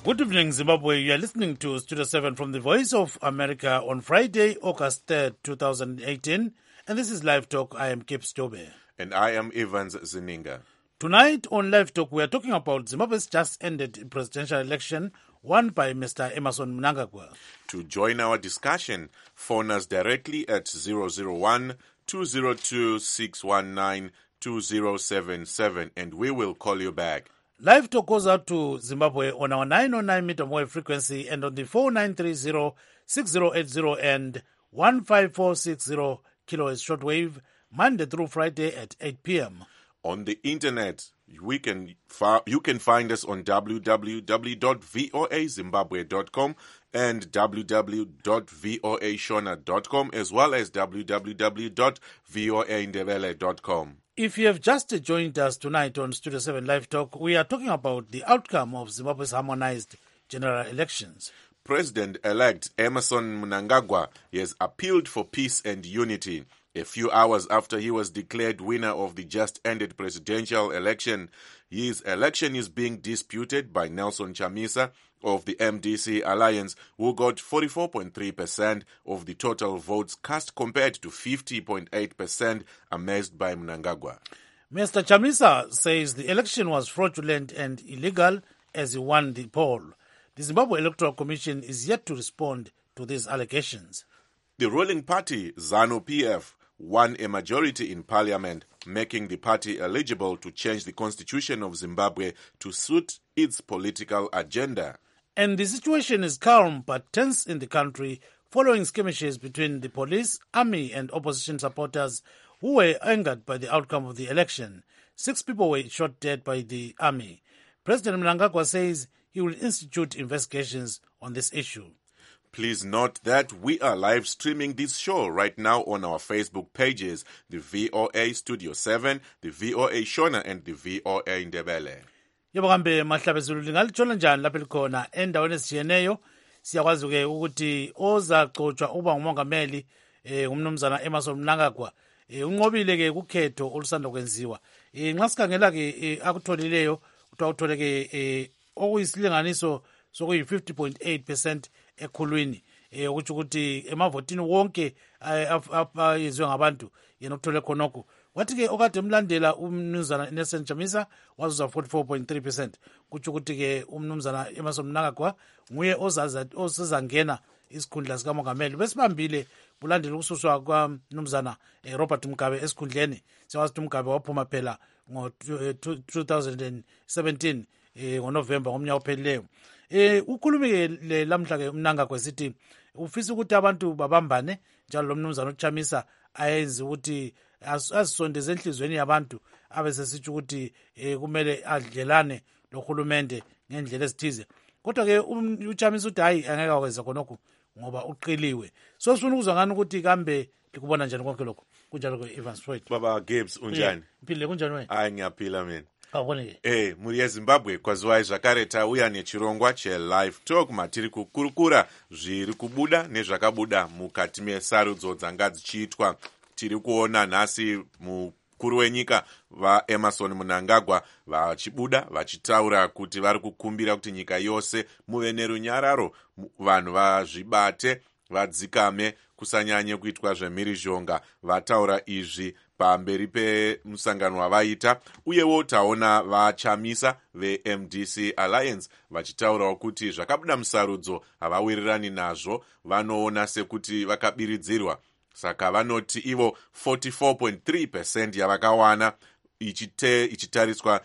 Good evening, Zimbabwe. You are listening to Studio 7 from the Voice of America on Friday, August 3rd, 2018. And this is Live Talk. I am Kip Stobe. And I am Evans Zininga. Tonight on Live Talk, we are talking about Zimbabwe's just ended presidential election won by Mr. Emmerson Mnangagwa. To join our discussion, phone us directly at 001-202-619-2077 and we will call you back. Live Talk goes out to Zimbabwe on our 909 meter wave frequency and on the 4930-6080 and 15460 kilohertz shortwave, Monday through Friday at 8 p.m. On the internet, you can find us on www.voazimbabwe.com and www.voashona.com as well as www.voaindebele.com. If you have just joined us tonight on Studio 7 Live Talk, we are talking about the outcome of Zimbabwe's harmonized general elections. President-elect Emmerson Mnangagwa has appealed for peace and unity. A few hours after he was declared winner of the just-ended presidential election, his election is being disputed by Nelson Chamisa of the MDC Alliance, who got 44.3% of the total votes cast compared to 50.8% amassed by Mnangagwa. Mr. Chamisa says the election was fraudulent and illegal as he won the poll. The Zimbabwe Electoral Commission is yet to respond to these allegations. The ruling party, ZANU-PF, won a majority in parliament, making the party eligible to change the constitution of Zimbabwe to suit its political agenda. And the situation is calm but tense in the country following skirmishes between the police, army and opposition supporters who were angered by the outcome of the election. 6 people were shot dead by the army. President Mnangagwa says he will institute investigations on this issue. Please note that we are live streaming this show right now on our Facebook pages, the VOA Studio 7, the VOA Shona and the VOA Indebele. Yebo kambe mahlabezulu lingalithola njani lapho likhona endaweni ezitshiyeneyo. Siyakwazi ke ukuthi ozacotshwa uba ngumongameli umnumzana Emmerson Mnangagwa unqobile ke kukhetho olusanda kwenziwa. Nxa sikhangela ke akutholileyo kuthiwa uthole ke okuyisilinganiso sokuyi 50.8% ekhulwini ukuthi ukuthi emavotini wonke ayezwe ngabantu yena uthole khonokho. Wathi ke okade emlandela umnumzana Nelson Chamisa wazuza 44.3%. Kuthi ukuthi ke umnumzana Emmerson Mnangagwa nguye ozazangena isikhundla sikamongameli. Besibambile bulandela ukususwa kwamnumzana Robert Mugabe esikhundleni. Siyazi ukuthi Mugabe waphuma phela ngo-2017 ngoNovember ngomnyaka ophelileyo. Ukhulume le lamhla ke Mnangagwa sithi ufisa ukuthi abantu babambane njalo lo mnumzana uChamisa ayenze ukuthi asisondeze enhlizweni yabantu abesesithi ukuthi kumele adlelane lohulumende ngendlela ezithize. Kodwa ke uChamisa uthi hayi angeke akwenza khonokho ngoba uqiliwe. So sifuna ukuzwa ngani ukuthi kambe likubona njani konke lokho. Kunjalo ke Evans Floyd. Baba Gibbs unjani? Phile kunjani wena? Hayi ngiyaphila mina. Awuboneke. Muri yeZimbabwe kwaziwai zvakare tauya nechirongwa cheLive Talk matiri kukurukura zviri kubuda nezvakabuda mukati mesarudzo dzanga dzichiitwa. Tiri kuona nhasi mukuru wenyika vaEmmerson Mnangagwa vachibuda vachitaura kuti vari kukumbira kuti nyika yose muve nerunyararo, vanhu vazvibate, vadzikame, kusanyanye kuitwa zvemhirizhonga. Vataura izvi pamberi pemusangano wavaita. Uyewo taona vaChamisa veMDC Alliance vachitaurawo kuti zvakabuda musarudzo havawirirani nazvo, vanoona sekuti vakabiridzirwa. Saka vanoti ivo 44.3% yavakawana ichitariswa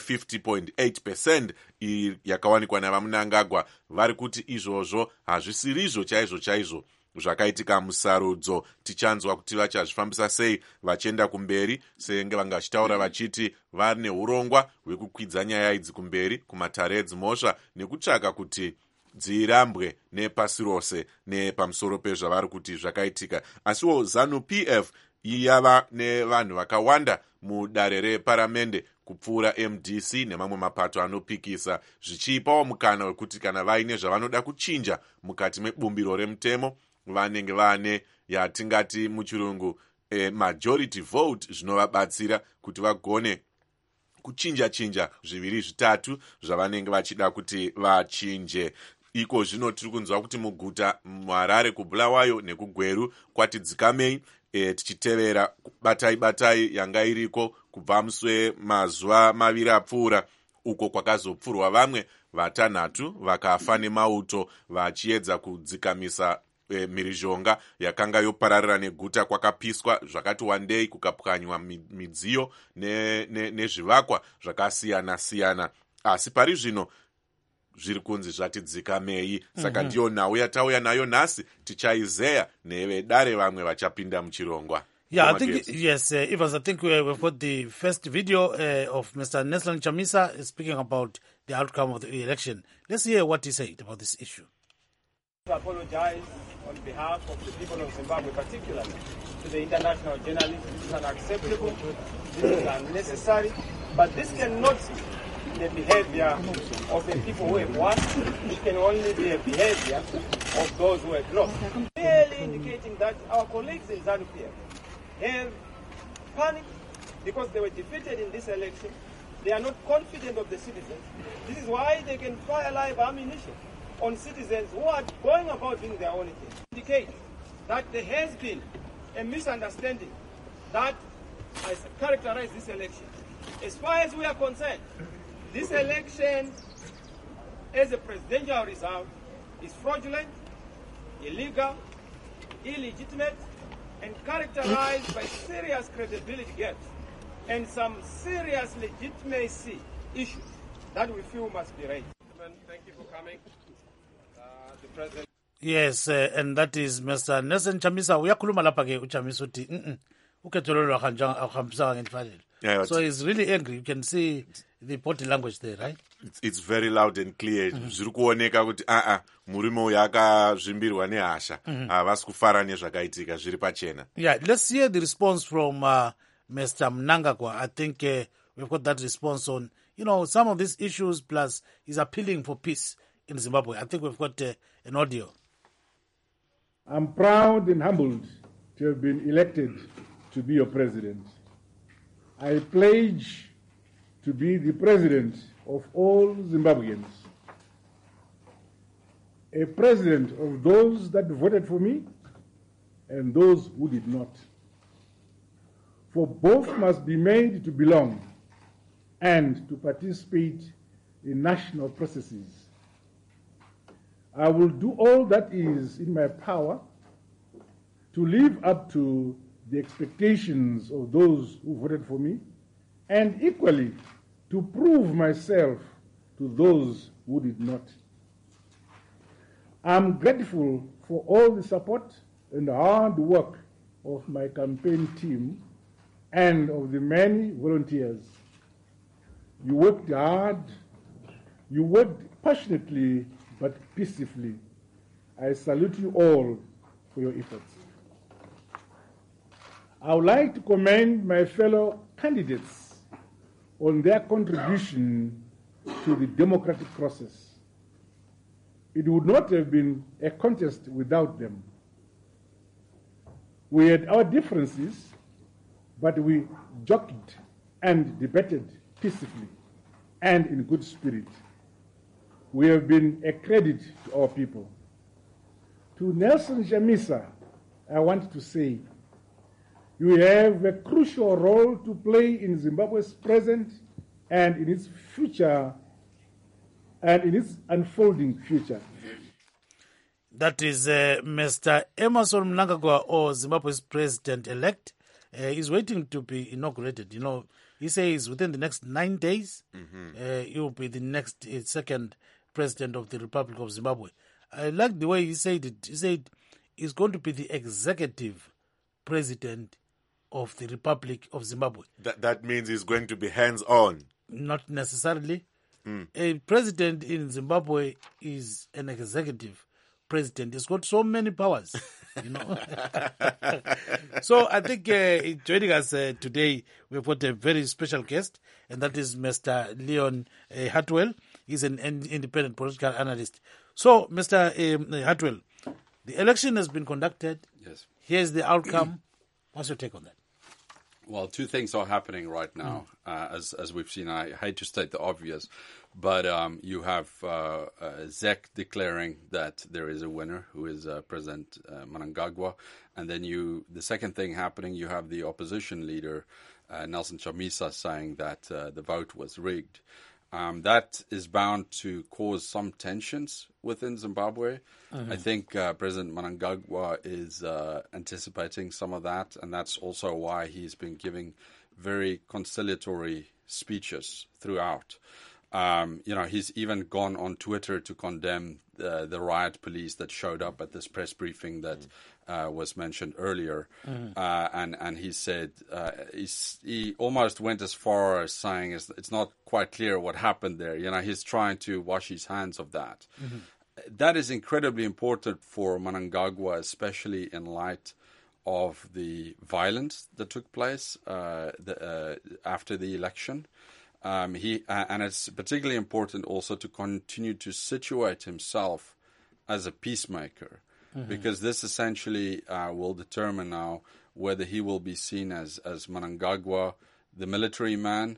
ne50.8% yakawanikwa navaMnangagwa. Vari kuti izvozvo hazvisirizvo chaizvo zvakaitika musarudzo. Tichanzwa kuti vachazvifambisa sei vachienda kumberi, senge vanga vachitaura vachiti vari neurongwa hwekukwidza nyaya idzi kumberi kumatare edzimhosva nekutsvaka kuti dzirambwe nepasi rose nepamusoro pezvavari kuti zvakaitika. Asiwo ZANU-PF yava nevanhu vakawanda mudare reparamende kupfuura MDC nemamwe mapato anopikisa, zvichipawo mukana wekuti kana vaine zvavanoda kuchinja mukati mebumbiro remutemo vanenge vane yatingati muchirungu majority vote, zvinovabatsira kuti vagone kuchinja zviviri zvitatu zvavanenge vachida kuti vachinje. Iko zvino tiri kunzwa kuti muguta muHarare, kuBulawayo nekugweru kwati dzikamei, tichitevera batai yanga iriko kubva muswe mazuva maviri apfuura, uko kwakazopfurwa vamwe vatanhatu vakafa nemauto vachiedza kudzikamisa mhirizhonga yakanga yopararira neguta. Kwakapiswa zvakati wandei, kukapwanywa midziyo nezvivakwa zvakasiyana-siyana, asi pari zvino zviri kunzi zvati dzikamei. Saka ndiyo nhau yatauya nayo nhasi, tichaizeya nevedare vamwe vachapinda muchirongwa. Yeah, I think, yes, Evans, I think we've got the first video of Mr. Neslan Chamisa speaking about the outcome of the election. Let's hear what he said about this issue. I apologize on behalf of the people of Zimbabwe, particularly to the international journalists. This is unacceptable, this is unnecessary, but this cannot be the behavior of the people who have won. It can only be a behavior of those who have lost. Clearly indicating that our colleagues in ZANU-PF have panicked because they were defeated in this election. They are not confident of the citizens. This is why they can fire live ammunition on citizens who are going about doing their own thing. Indicate that there has been a misunderstanding that has characterized this election. As far as we are concerned, this election as a presidential result is fraudulent, illegal, illegitimate, and characterized by serious credibility gaps and some serious legitimacy issues that we feel must be raised. Thank you for coming. The President. Yes, and that is Mr. Neslan Chamisa. Uyakhuluma lapha ke uChamisa uthi ukhethololo akuhambisanga ngendlela. So he's really angry. You can see the body language there, right? It's very loud and clear. Zviri kuoneka kuti murume uyu akazvimbirwa nehasha, havasi kufara nezvakaitika, zviri pachena. Yeah, let's hear the response from Mr. Mnangagwa. I think we've got that response on, some of these issues, plus he's appealing for peace in Zimbabwe. I think we've got an audio. I'm proud and humbled to have been elected to be your president. I pledge to be the president of all Zimbabweans, a president of those that voted for me and those who did not. For both must be made to belong and to participate in national processes. I will do all that is in my power to live up to the expectations of those who voted for me, and equally to prove myself to those who did not. I'm grateful for all the support and hard work of my campaign team and of the many volunteers. You worked hard, you worked passionately but peacefully. I salute you all for your efforts. I would like to commend my fellow candidates on their contribution to the democratic process. It would not have been a contest without them. We had our differences, but we joked and debated peacefully and in good spirit. We have been a credit to our people. To Neslan Chamisa, I want to say, you have a crucial role to play in Zimbabwe's present and in its future and in its unfolding future. That is Mr. Emmerson Mnangagwa, or Zimbabwe's president-elect. He's waiting to be inaugurated. He says within the next 9 days, he will be the next second president of the Republic of Zimbabwe. I like the way he said it. He said he's going to be the executive president of the Republic of Zimbabwe. That means he's going to be hands-on. Not necessarily. A president in Zimbabwe is an executive president. He's got so many powers, So I think joining us today, we've got a very special guest, and that is Mr. Leon Hartwell. He's an independent political analyst. So, Mr. Hartwell, the election has been conducted. Yes. Here's the outcome. What's your take on that? Well, two things are happening right now, as we've seen. I hate to state the obvious, but you have ZEC declaring that there is a winner, who is President Mnangagwa, and then the second thing happening, you have the opposition leader Nelson Chamisa saying that the vote was rigged. That is bound to cause some tensions within Zimbabwe. I think President Mnangagwa is anticipating some of that, and that's also why he's been giving very conciliatory speeches throughout. He's even gone on Twitter to condemn the riot police that showed up at this press briefing that was mentioned earlier. And he said he almost went as far as saying it's not quite clear what happened there. He's trying to wash his hands of that. That is incredibly important for Mnangagwa, especially in light of the violence that took place after the election. And it's particularly important also to continue to situate himself as a peacemaker, because this essentially will determine now whether he will be seen as Mnangagwa, the military man,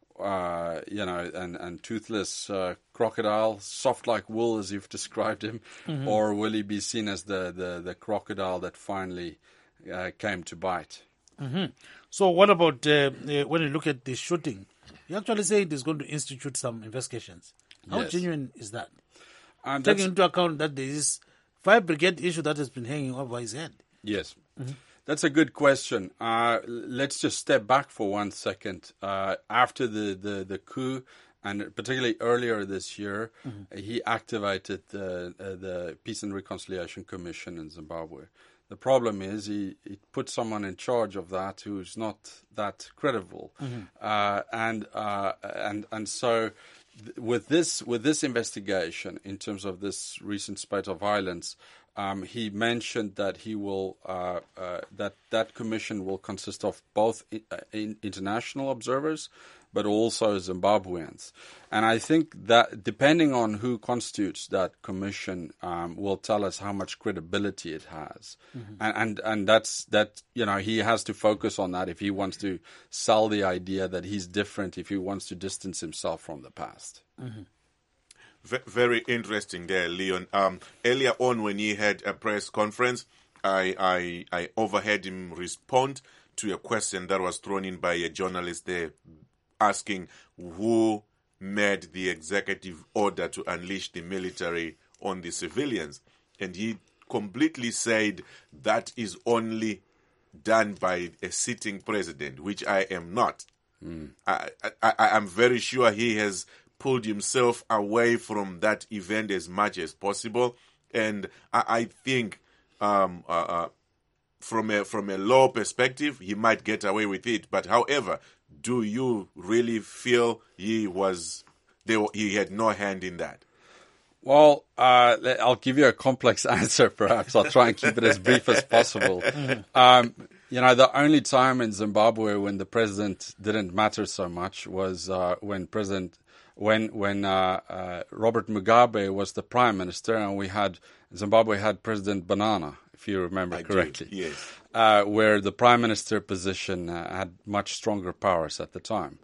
and toothless crocodile, soft like wool as you've described him, or will he be seen as the crocodile that finally came to bite? So what about when you look at the shooting? You actually say it is going to institute some investigations. How genuine is that? Taking into account that there is fire brigade issue that has been hanging over his head. Yes. That's a good question. Let's just step back for 1 second. After the coup, and particularly earlier this year, he activated the Peace and Reconciliation Commission in Zimbabwe. The problem is he put someone in charge of that who's not that credible, and so with this investigation, in terms of this recent spate of violence, he mentioned that he will that commission will consist of both international observers, but also Zimbabweans. And I think that depending on who constitutes that commission will tell us how much credibility it has. And that's he has to focus on that if he wants to sell the idea that he's different, if he wants to distance himself from the past. Very interesting there, Leon. Earlier on, when he had a press conference, I overheard him respond to a question that was thrown in by a journalist there, asking who made the executive order to unleash the military on the civilians. And he completely said that is only done by a sitting president, which I am not. I am very sure he has pulled himself away from that event as much as possible. And I think from a law perspective, he might get away with it. But however, do you really feel he had no hand in that? Well, I'll give you a complex answer, perhaps. I'll try and keep it as brief as possible. The only time in Zimbabwe when the president didn't matter so much was when Robert Mugabe was the prime minister, and Zimbabwe had President Banana, if you remember correctly. Yes. Where the prime minister position had much stronger powers at the time.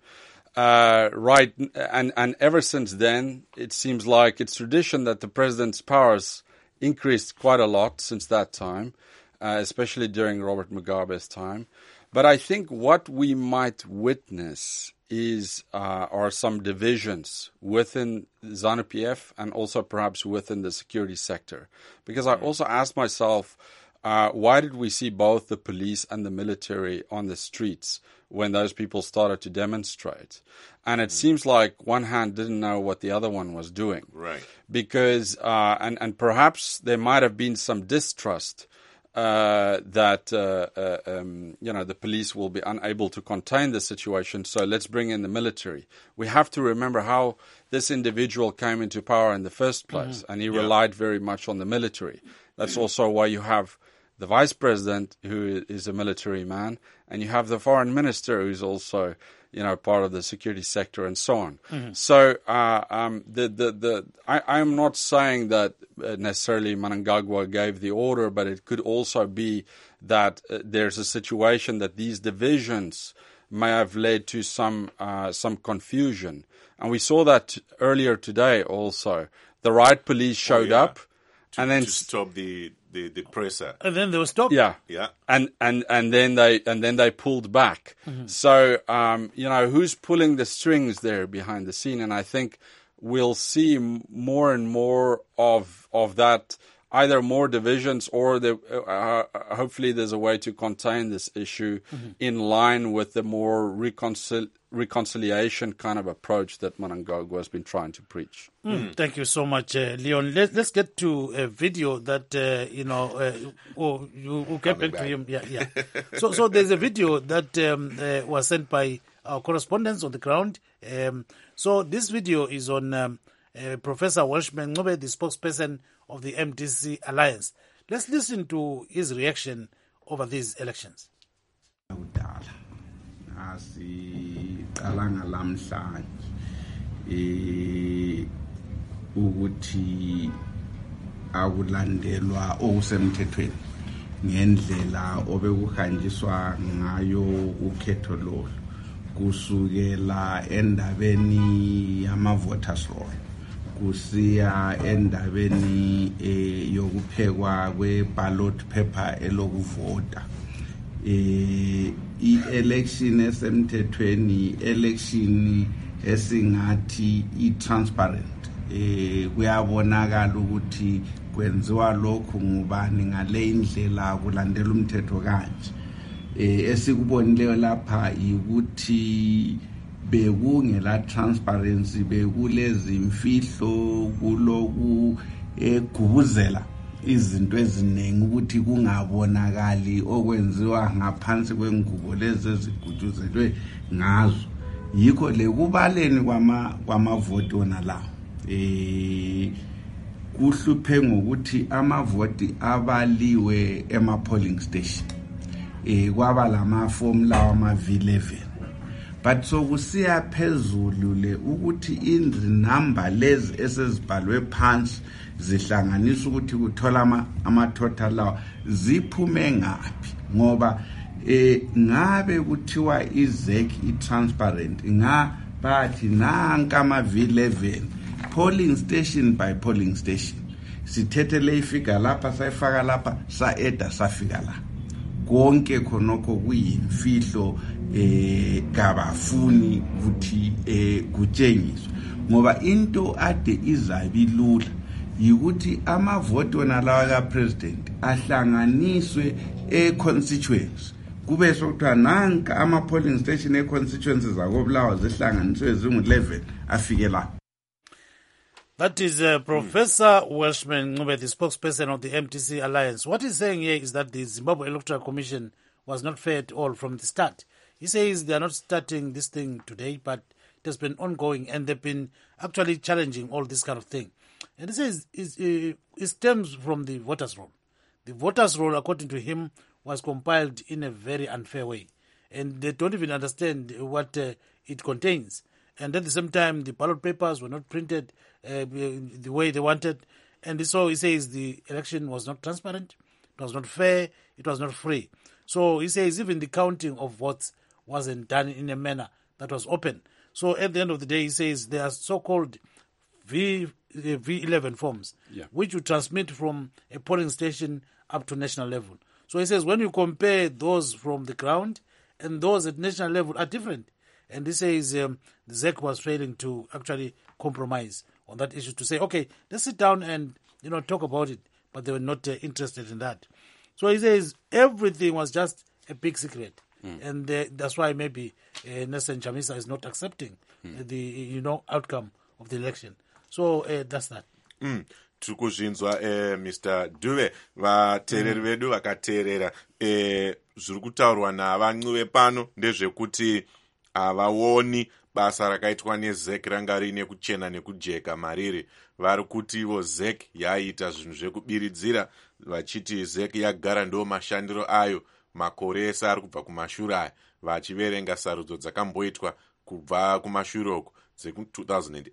And ever since then, it seems like it's tradition that the president's powers increased quite a lot since that time, especially during Robert Mugabe's time. But I think what we might witness are some divisions within ZANU-PF and also perhaps within the security sector. Because I also asked myself, why did we see both the police and the military on the streets when those people started to demonstrate? And it seems like one hand didn't know what the other one was doing. Right. Because, and perhaps there might have been some distrust that the police will be unable to contain the situation, so let's bring in the military. We have to remember how this individual came into power in the first place, and he relied very much on the military. That's also why you have the vice president, who is a military man, and you have the foreign minister, who's also part of the security sector and so on. So I am not saying that necessarily Mnangagwa gave the order, but it could also be that there's a situation that these divisions may have led to some confusion. And we saw that earlier today also. The riot police showed up to stop the presser. And then they were stopped. Yeah. And then they pulled back. So who's pulling the strings there behind the scene? And I think we'll see more and more of that, either more divisions or hopefully there's a way to contain this issue in line with the more reconciliation kind of approach that Mnangagwa has been trying to preach. Thank you so much, Leon. Let's get to a video that, you get back to him. Yeah. So there's a video that was sent by our correspondents on the ground. So this video is on Professor Welshman Ncube, the spokesperson of the MDC Alliance. Let's listen to his reaction over these elections. Asiqalanga lamhlanje ukuthi akulandelwa okusemthethweni ngendlela obekuhanjiswa ngayo ukhetho lolu kusukela endabeni yama-voters roll kusiya endabeni yokuphekwa kwe-ballot paper elokuvota. I-election esemthethweni election esingathi i-transparent. Kuyabonakala ukuthi kwenziwa lokhu ngubani ngale indlela kulandela umthetho kanje. Esikubonileyo lapha ukuthi bekungela transparency, bekulezi imfihlo, kuloku egubuzela izinto eziningi ukuthi kungabonakali okwenziwa ngaphansi kwengubo lezi ezigujuzelwe ngazo. Yikho lekubaleni kwamavoti wona lawo kuhluphe ngokuthi amavoti abaliwe ema-polling station kwaba lama formula wama V11, but so kusiya phezulu le ukuthi izinamba lezi esezibhalwe phansi zihlanganisa ukuthi kuthola ama-total lawa ziphume ngaphi, ngoba ngabe kuthiwa izek i-transparent bathi nanka ama-V11 polling station by polling station, sithethe le ifika lapha sayifaka lapha sa-eda safika la konke khonokho kuyimfihlo kabafuni ukuthi kutshengiswe, ngoba into ade izabilula yikuthi amavoti wona lawa ka-president ahlanganiswe e-constituency kube sokuthiwa nanka ama-polling station e-constituencies akobulawa zihlanganiswe zingu-11 afike la. That is Professor Welshman Ncube, the spokesperson of the MDC Alliance. What he's saying here is that the Zimbabwe Electoral Commission was not fair at all from the start. He says they are not starting this thing today, but it has been ongoing, and they've been actually challenging all this kind of thing. And he says it stems from the voters' roll. The voters' roll, according to him, was compiled in a very unfair way, and they don't even understand what it contains. And at the same time, the ballot papers were not printed the way they wanted. And so he says the election was not transparent, it was not fair, it was not free. So he says even the counting of votes wasn't done in a manner that was open. So at the end of the day, he says there are so-called V11 forms, which you transmit from a polling station up to national level. So he says when you compare those from the ground and those at national level are different. And he says the ZEC was failing to actually compromise on that issue, to say, okay, let's sit down and talk about it. But they were not interested in that. So he says everything was just a big secret. And that's why maybe Nelson Chamisa is not accepting the outcome of the election. So that's that. Tukuzvinzwa Mr. Dube vateereri vedu vakateerera zviri kutaurwa naVancube pano ndezvekuti havaoni basa rakaitwa nezek ranga rine kuchena nekujeka mariri. Vari kuti ivo zek yaita zvinhu zvekubiridzira vachiti zek yagara ndo mashandiro ayo makore ese ari kubva kumashure aya. vachiverenga sarudzo dzakamboitwa kubva kumashure uku dzeku2008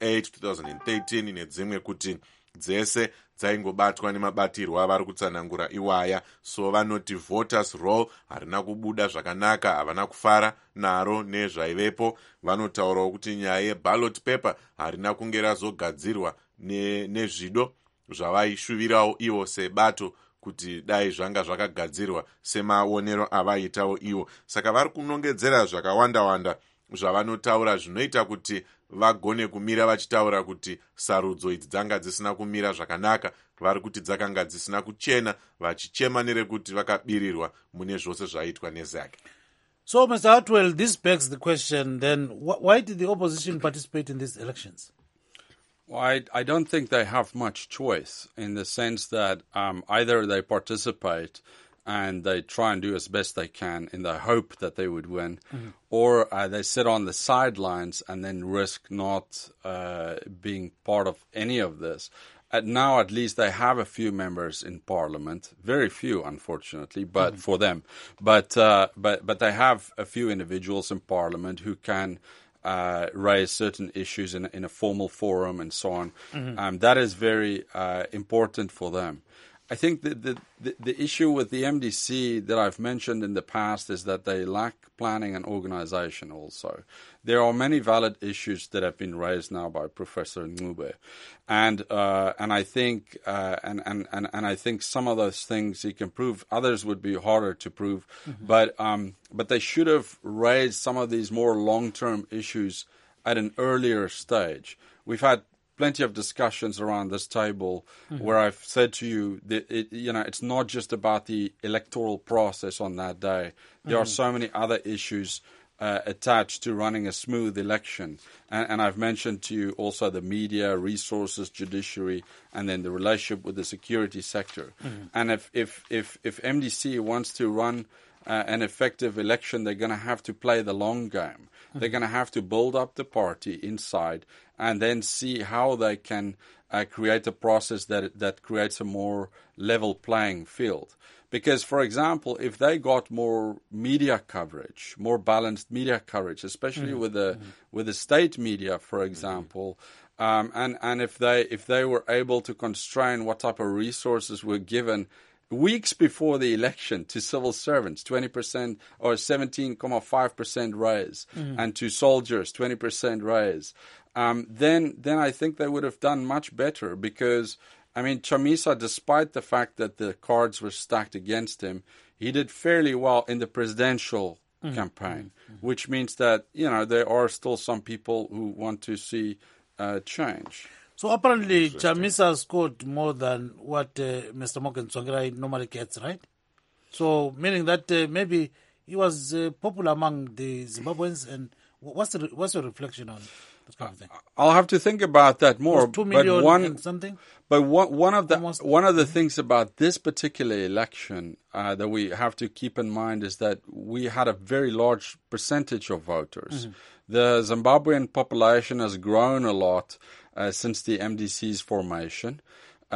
2013 nedzimwe kuti dzese dzaingobatwa nemabatirwo avari kutsanangura iwaya. So vanoti voters roll harina kubuda zvakanaka, havana kufara naro nezvaivepo. Vanotaurawo kuti nyaya yeballot paper harina kunge razogadzirwa nezvido zvavaishuvirawo ivo sebato kuti dai zvanga zvakagadzirwa semaonero avaitawo ivo. Saka vari kunongedzera zvakawanda-wanda zvavanotaura zvinoita kuti vagone kumira vachitaura kuti sarudzo idzi dzanga dzisina kumira zvakanaka, vari kuti dzakanga dzisina kuchena, vachichema nerekuti vakabirirwa mune zvose zvaiitwa neZAC. So, Mr. Hartwell, this begs the question then, why did the opposition participate in these elections? Well, I don't think they have much choice in the sense that either they participate and they try and do as best they can in the hope that they would win, or they sit on the sidelines and then risk not being part of any of this. Now, at least, they have a few members in Parliament, very few, unfortunately, but for them. But they have a few individuals in Parliament who can raise certain issues in a formal forum and so on. That is very important for them. I think the issue with the MDC that I've mentioned in the past is that they lack planning and organization also. There are many valid issues that have been raised now by Professor Ncube. And I think and I think some of those things he can prove, others would be harder to prove. But they should have raised some of these more long-term issues at an earlier stage. We've had plenty of discussions around this table where I've said to you that it's not just about the electoral process on that day. There are so many other issues attached to running a smooth election. And I've mentioned to you also the media, resources, judiciary, and then the relationship with the security sector. And if MDC wants to run an effective election, they're going to have to play the long game. They're going to have to build up the party inside and then see how they can create a process that creates a more level playing field. Because, for example, if they got more media coverage, more balanced media coverage, especially with the state media, for example, and if they were able to constrain what type of resources were given weeks before the election to civil servants, 20% or 17.5% raise, and to soldiers, 20% raise, then I think they would have done much better because, I mean, Chamisa, despite the fact that the cards were stacked against him, he did fairly well in the presidential campaign, which means that, there are still some people who want to see change. So apparently, Chamisa scored more than what Mr. Morgan Tsvangirai normally gets, right? So meaning that maybe he was popular among the Zimbabweans. And what's your reflection on this kind of thing? I'll have to think about that more. 2 million and something. But one of the things about this particular election that we have to keep in mind is that we had a very large percentage of voters. The Zimbabwean population has grown a lot since the MDC's formation, in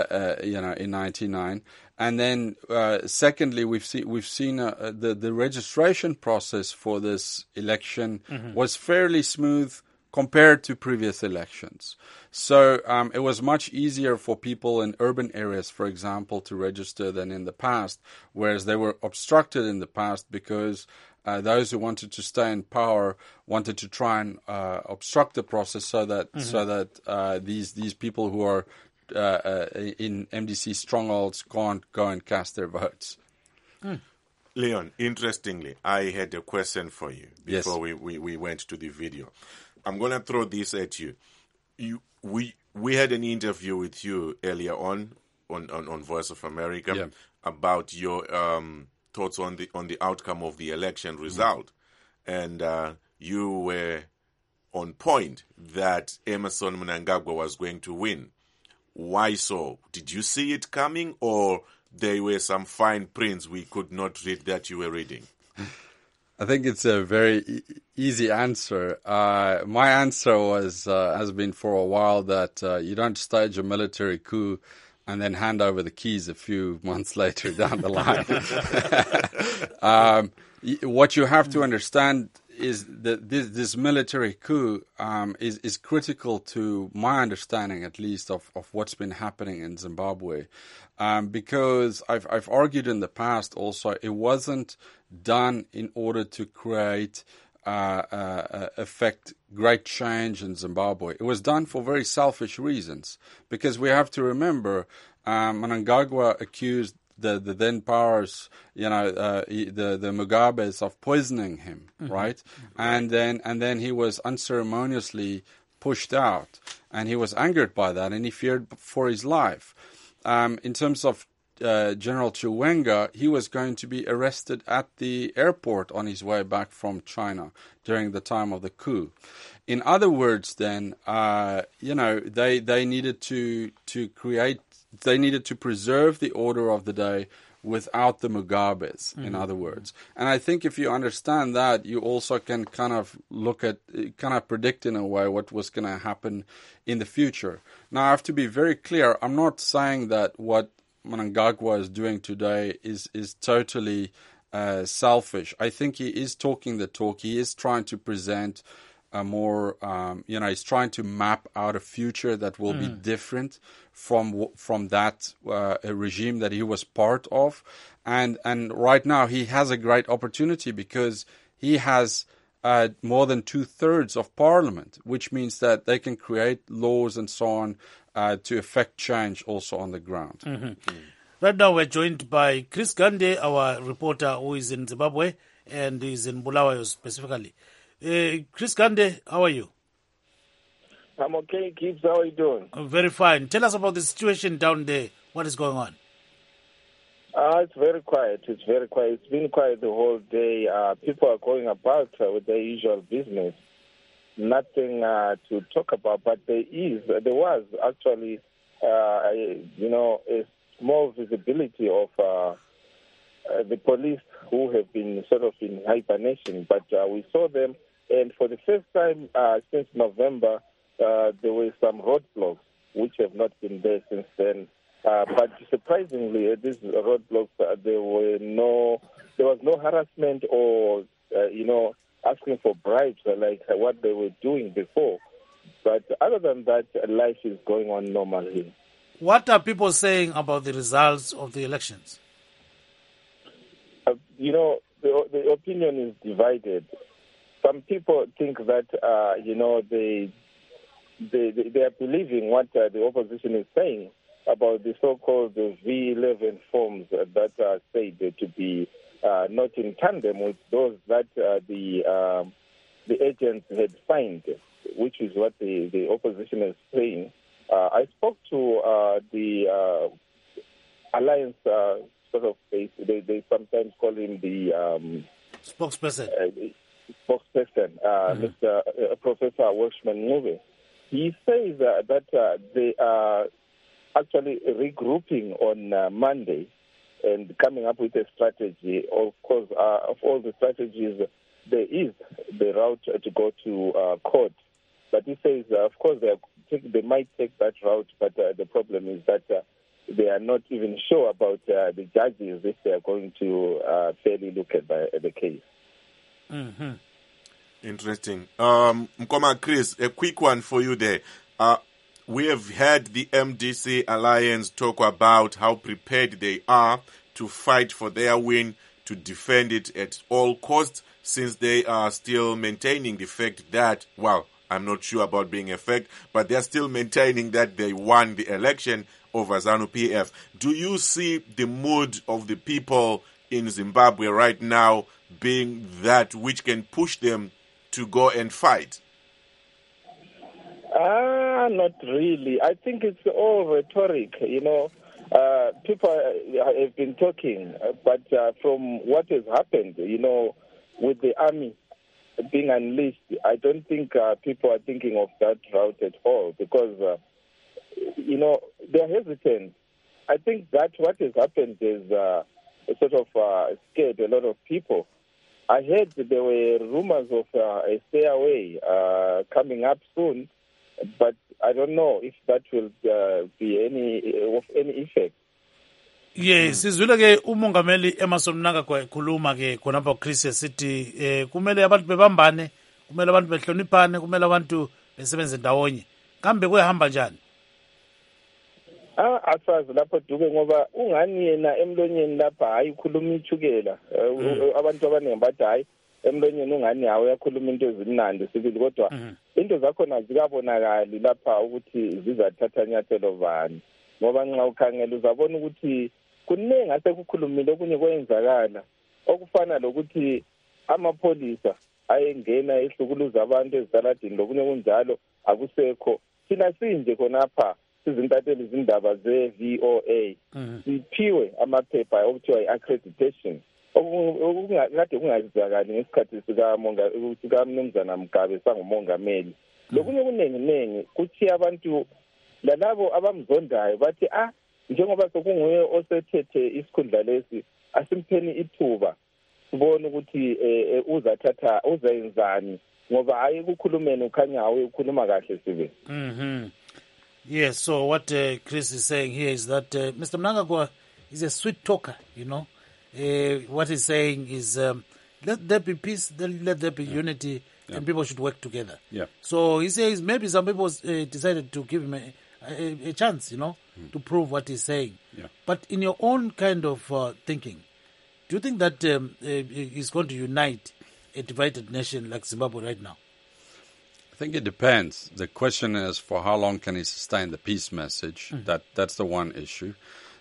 1999, and then secondly, we've seen the registration process for this election was fairly smooth compared to previous elections. So it was much easier for people in urban areas, for example, to register than in the past, whereas they were obstructed in the past because those who wanted to stay in power wanted to try and obstruct the process so that these people who are in MDC strongholds can't go and cast their votes. Leon, interestingly, I had a question for you before we went to the video. I'm going to throw this at you. We had an interview with you earlier on Voice of America about your thoughts on the outcome of the election result, and you were on point that Emmerson Mnangagwa was going to win. Why so? Did you see it coming, or there were some fine prints we could not read that you were reading? I think it's a very easy answer. My answer has been for a while that you don't stage a military coup and then hand over the keys a few months later down the line. What you have to understand is that this military coup is critical to my understanding, at least, of what's been happening in Zimbabwe. Because I've argued in the past also, it wasn't done in order to create affect great change in Zimbabwe. It was done for very selfish reasons, because we have to remember Mnangagwa accused the then powers, the Mugabes, of poisoning him, right? And then he was unceremoniously pushed out, and he was angered by that, and he feared for his life. In terms of General Chiwenga, he was going to be arrested at the airport on his way back from China during the time of the coup. In other words, then, they needed to preserve the order of the day without the Mugabes, in other words. And I think if you understand that, you also can kind of predict in a way what was going to happen in the future. Now, I have to be very clear. I'm not saying that what Mnangagwa is doing today is totally selfish. I think he is talking the talk. He is trying to present a more, he's trying to map out a future that will be different from that regime that he was part of. And right now he has a great opportunity, because he has more than 2/3 of parliament, which means that they can create laws and so on to effect change also on the ground. Right now we're joined by Chris Gande, our reporter who is in Zimbabwe and is in Bulawayo specifically. Chris Gande, how are you? I'm okay, Gibbs. How are you doing? Very fine. Tell us about the situation down there. What is going on? It's very quiet. It's very quiet. It's been quiet the whole day. People are going about with their usual business. Nothing to talk about, but there was actually, a small visibility of the police who have been sort of in hibernation. But we saw them, and for the first time since November, there were some roadblocks which have not been there since then. But surprisingly, these roadblocks, there was no harassment or, asking for bribes like what they were doing before. But other than that, life is going on normally. What are people saying about the results of the elections? The opinion is divided. Some people think that, they are believing what the opposition is saying about the so-called V11 forms that are said to be not in tandem with those that the agents had signed, which is what the opposition is saying. I spoke to the Alliance they sometimes call him the spokesperson. Mr. Professor Welshman Ngube. He says that they are actually regrouping on Monday and coming up with a strategy. Of course, of all the strategies, there is the route to go to court. But he says, of course, they might take that route, but the problem is that they are not even sure about the judges if they are going to fairly look at the case. Mm-hmm. Interesting. Mkoma Chris, a quick one for you there. We have heard the MDC Alliance talk about how prepared they are to fight for their win, to defend it at all costs, since they are still maintaining the fact that, I'm not sure about being a fact, but they're still maintaining that they won the election over ZANU-PF. Do you see the mood of the people in Zimbabwe right now being that which can push them to go and fight? Not really. I think it's all rhetoric. People have been talking, but from what has happened, with the army being unleashed, I don't think people are thinking of that route at all, because, they're hesitant. I think that what has happened is sort of scared a lot of people. I heard there were rumors of a stay away coming up soon, But I don't know if that will be of any effect. Yes, sizwile ke umongameli Emmerson Mnangagwa ekhuluma ke khonapha Chris esithi kumele abantu bebambane, kumele abantu behloniphane, kumele abantu besebenze ndawonye. Kambe kuyahamba njani? Asazi lapho duke ngoba ungani yena emlonyeni lapha hayi ukhuluma ichukela. Abantu abaningi bathi hayi emlonyeni ungani hawo uyakhuluma into ezimnandi sibili kodwa into zakhona zikabonakali lapha ukuthi zizathatha nyathelo bani. Ngoba nxa ukhangela uzabona ukuthi kuningi asekukhulumile okunye kwenzakala okufana lokuthi amapholisa ayengena ehlukuluza abantu ezitaladini lokunye kunjalo akusekho. Thina sinje khonapha sizintatheli izindaba ze-VOA siphiwe amaphepha okuthiwa i-accreditation okungade kungazizakali ngesikhathi sikamnumzana Mugabe sangumongameli. Lokunye kunenginengi kuthi abantu lalabo abamzondayo bathi njengoba sokunguye osethethe isikhundla lesi asimpheni ithuba sibone ukuthi uzayenzani ngoba hayi ukukhulumeni ukhanya hawe ukhuluma kahle sibe. Yes, so what Chris is saying here is that Mr. Mnangagwa is a sweet talker, you know. What he's saying is let there be peace, let there be unity, and people should work together. Yeah. So he says maybe some people decided to give him a chance, you know, to prove what he's saying. Yeah. But in your own kind of thinking, do you think that he's going to unite a divided nation like Zimbabwe right now? I think it depends. The question is for how long can he sustain the peace message? That's the one issue.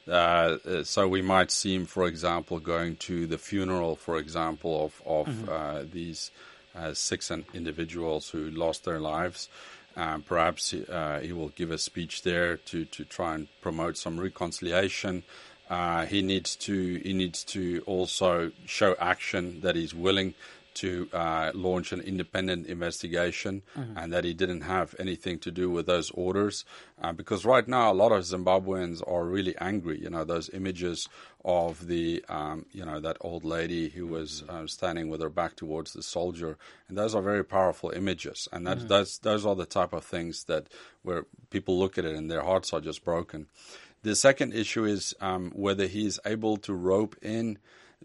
So we might see him, for example, going to the funeral, for example, of these 6 individuals who lost their lives. Perhaps he will give a speech there to try and promote some reconciliation. He needs to also show action that he's willing to launch an independent investigation and that he didn't have anything to do with those orders. Because right now, a lot of Zimbabweans are really angry. You know, those images of the, that old lady who was standing with her back towards the soldier. And those are very powerful images. And those are the type of things that where people look at it and their hearts are just broken. The second issue is whether he is able to rope in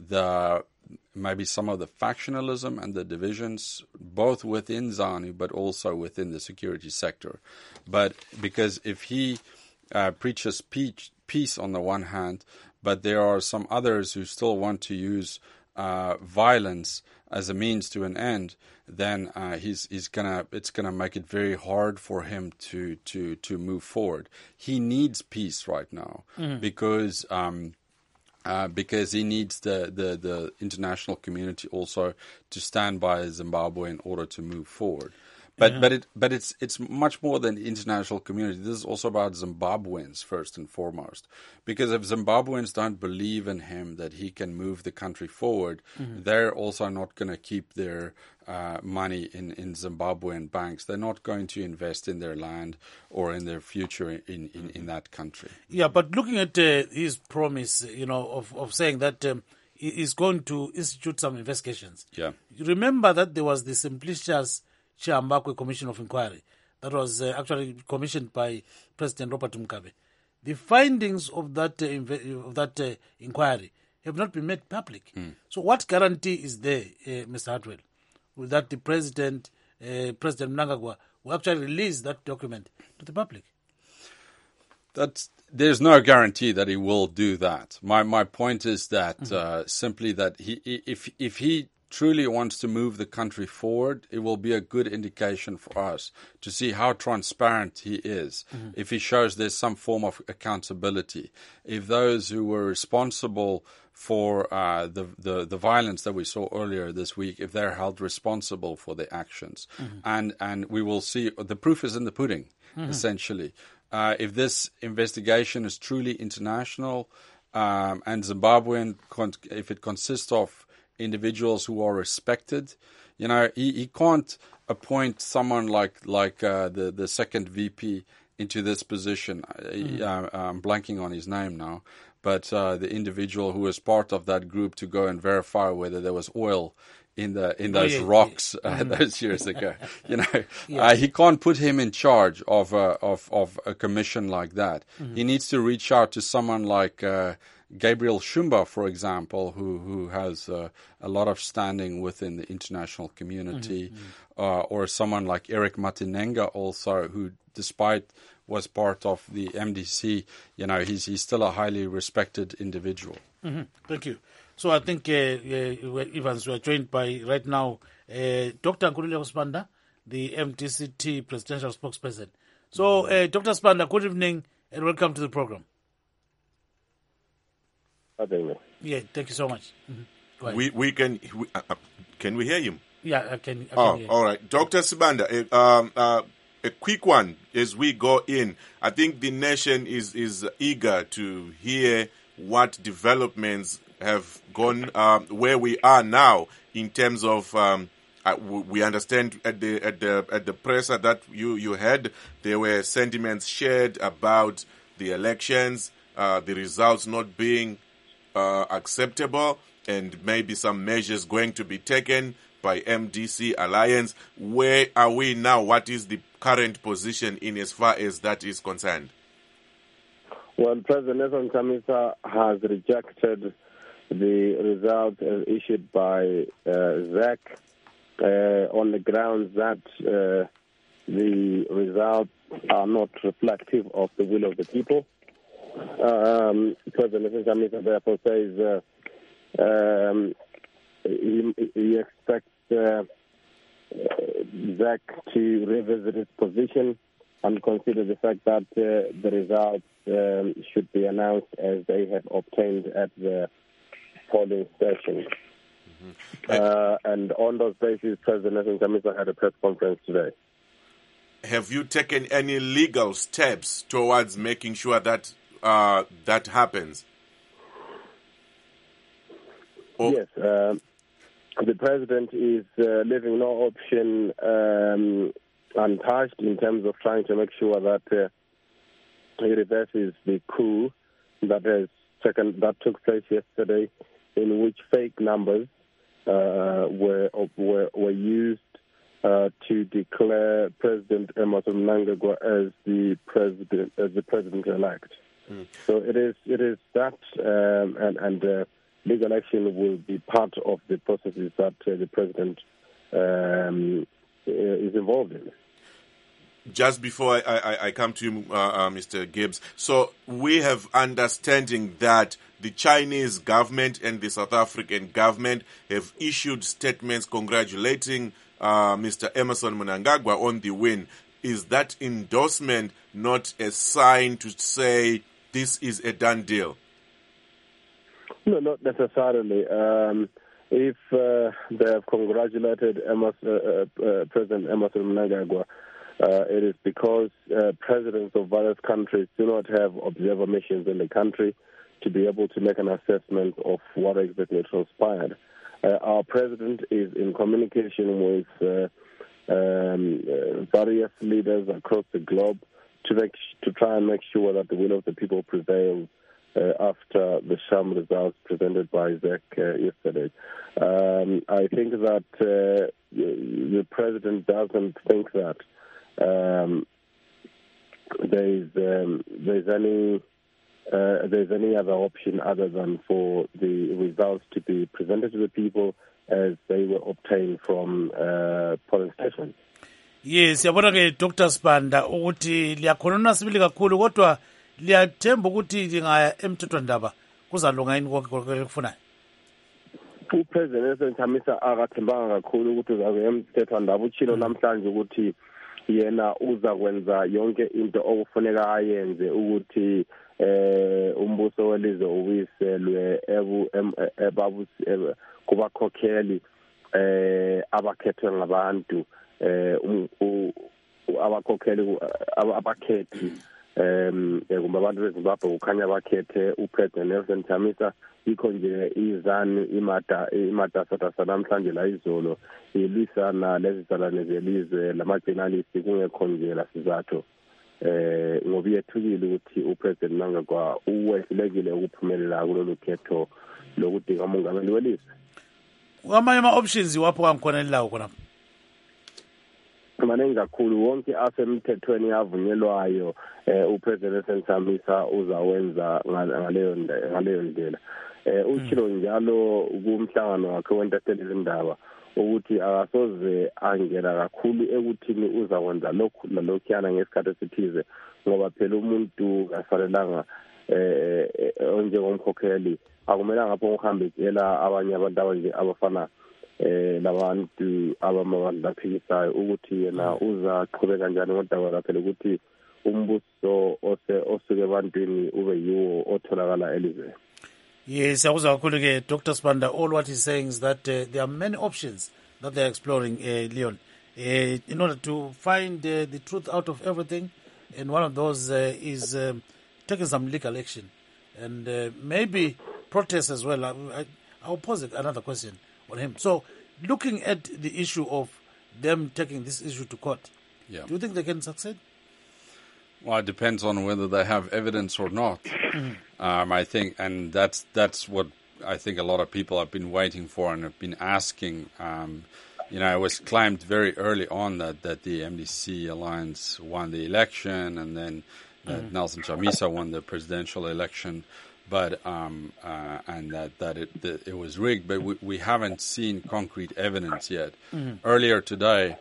maybe some of the factionalism and the divisions, both within ZANU, but also within the security sector. But because if he preaches peace on the one hand, but there are some others who still want to use violence as a means to an end, then it's gonna make it very hard for him to move forward. He needs peace right now because he needs the international community also to stand by Zimbabwe in order to move forward. But it's much more than the international community. This is also about Zimbabweans first and foremost. Because if Zimbabweans don't believe in him that he can move the country forward, they're also not going to keep their money in Zimbabwean banks. They're not going to invest in their land or in their future in that country. Yeah, but looking at his promise, of saying that he's going to institute some investigations. Yeah. You remember that there was the Simplicius Chiambakwe Commission of Inquiry that was actually commissioned by President Robert Mugabe. The findings of that inquiry have not been made public. So what guarantee is there, Mr. Hartwell, that the President Mnangagwa will actually release that document to the public? There's no guarantee that he will do that. My point is that simply that if he truly wants to move the country forward, it will be a good indication for us to see how transparent he is. If he shows there's some form of accountability, if those who were responsible for the violence that we saw earlier this week, if they're held responsible for their actions, and we will see the proof is in the pudding, essentially. If this investigation is truly international and Zimbabwean, if it consists of individuals who are respected, he can't appoint someone like the second VP into this position. I'm blanking on his name now, but the individual who was part of that group to go and verify whether there was oil in those rocks those years ago, he can't put him in charge of a commission like that. He needs to reach out to someone like Gabriel Shumba, for example, who has a lot of standing within the international community, or someone like Eric Matinenga also, who, despite was part of the MDC, he's still a highly respected individual. Thank you. So I think, Evans, we are joined by, right now, Dr. Nkululeko Sibanda, the MDCT presidential spokesperson. So, Dr. Sibanda, good evening and welcome to the program. Yeah, thank you so much. Go ahead. Can we hear him? Yeah, I can hear you. All right. Dr. Sibanda, a quick one as we go in. I think the nation is eager to hear what developments have gone, where we are now in terms of, we understand at the presser that you had, there were sentiments shared about the elections, the results not being acceptable, and maybe some measures going to be taken by MDC Alliance. Where are we now? What is the current position in as far as that is concerned? Well, President Nelson Chamisa has rejected the results issued by ZEC on the grounds that the results are not reflective of the will of the people. President Nelson Chamisa therefore says he expects ZEC to revisit its position and consider the fact that the results should be announced as they have obtained at the polling station. And on those bases, President Nelson Chamisa had a press conference today. Have you taken any legal steps towards making sure that that happens? Yes. The President is leaving no option untouched in terms of trying to make sure that he reverses the coup that took place yesterday, in which fake numbers were used to declare President Emmerson Mnangagwa as the president-elect. So it is that, and legal action will be part of the processes that the President is involved in. Just before I come to you, Mr. Gibbs, so we have understanding that the Chinese government and the South African government have issued statements congratulating Mr. Emmerson Mnangagwa on the win. Is that endorsement not a sign to say this is a done deal? No, not necessarily. If they have congratulated President Emmerson Mnangagwa, it is because presidents of various countries do not have observer missions in the country to be able to make an assessment of what exactly transpired. Our president is in communication with various leaders across the globe to try and make sure that the will of the people prevails after the sham results presented by ZEC yesterday. I think that the president doesn't think that there's any other option other than for the results to be presented to the people as they were obtained from polling stations. Yes, yabona ke Dr. Sibanda ukuthi liyakhuluma sibili kakhulu kodwa liyathemba ukuthi lingaya emthethwandaba kuzalunga yini konke kufunayo. uPresident Nelson Chamisa akathembanga kakhulu ukuthi uzakuya emthethwandaba. Utshilo namhlanje ukuthi yena uzakwenza yonke into okufuneka ayenze ukuthi umbuso welizwe ubuyiselwe kubakhokheli abakhethwe ngabantu, abakhokheli abakhethi kumbe abantu beZimbabwe kukhanya bakhethe uPresident Nelson Chamisa. Yikho nje izani imatasatasa namhlanje la izolo ilwisana lezizalwane zelizwe lama-journalists kungekho nje la sizathu ngoba yethukile ukuthi upresident Mnangagwa uwehlulekile ukuphumelela kulolu khetho lokudinga umongameli welizwe. Amanye ama-options wapho kangikhona lawo khona. Maningi kakhulu wonke asemthethweni avunyelwayo upresident Nthamisa uzawenza ngaleyo ndlela. Utshilo njalo kumhlangano wakhe wentathelisa indaba ukuthi akasoze angena kakhulu ekuthini uzakwenza lokhu nalokhuyana ngesikhathi esithize ngoba phela umuntu kafanelanga njengomkhokheli akumelanga ngapho uhambe etshela abanye abantu abafana labantu abamabandla aphikisayo ukuthi yena uzaqhubeka kanjani ngodaba phela ukuthi umbuso osuke ebantwini ube yiwo otholakala elizweni. Yes, Dr. Sibanda, all what he's saying is that there are many options that they're exploring, Leon, in order to find the truth out of everything. And one of those is taking some legal action and maybe protest as well. I'll pose another question on him. So looking at the issue of them taking this issue to court, do you think they can succeed? Well, it depends on whether they have evidence or not. I think, and that's what I think a lot of people have been waiting for and have been asking. It was claimed very early on that the MDC alliance won the election, and then that Nelson Chamisa won the presidential election, but and that it was rigged. But we haven't seen concrete evidence yet. Earlier today,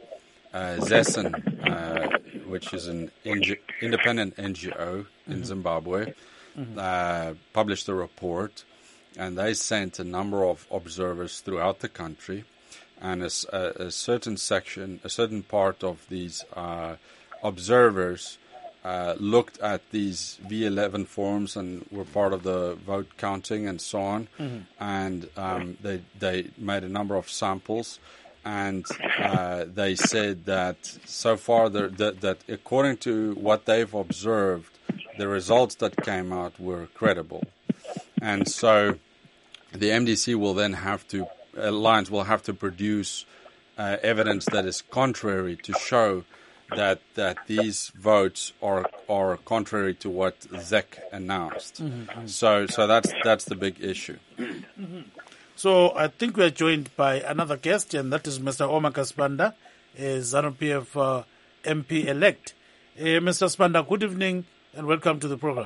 ZESN, which is an independent NGO in Zimbabwe, published a report, and they sent a number of observers throughout the country, and a certain part of these observers looked at these V11 forms and were part of the vote counting and so on, and they made a number of samples. And they said that so far that according to what they've observed, the results that came out were credible. And so the MDC will then Alliance will have to produce evidence that is contrary to show that these votes are contrary to what ZEC announced. So that's the big issue. So I think we are joined by another guest, and that is Mr. Omar Sibanda, ZANU-PF MP-elect. Mr. Sibanda, good evening and welcome to the program.